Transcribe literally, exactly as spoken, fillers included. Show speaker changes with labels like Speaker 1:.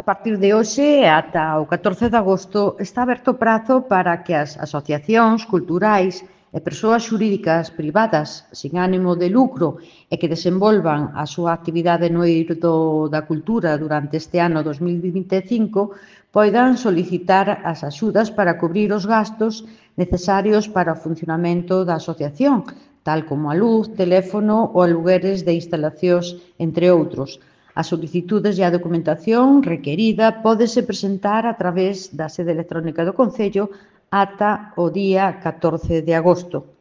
Speaker 1: partir de hoxe ata o catorce de agosto está aberto o prazo para que as asociacións culturais e persoas xurídicas privadas sin ánimo de lucro e que desenvolvan a súa actividade no eido da cultura durante este ano dos mil vinte e cinco poidan solicitar as axudas para cubrir os gastos necesarios para o funcionamento da asociación, tal como a luz, teléfono ou alugueres de instalacións, entre outros. As solicitudes e a documentación requerida pódese presentar a través da sede electrónica do Concello ata o día catorce de agosto.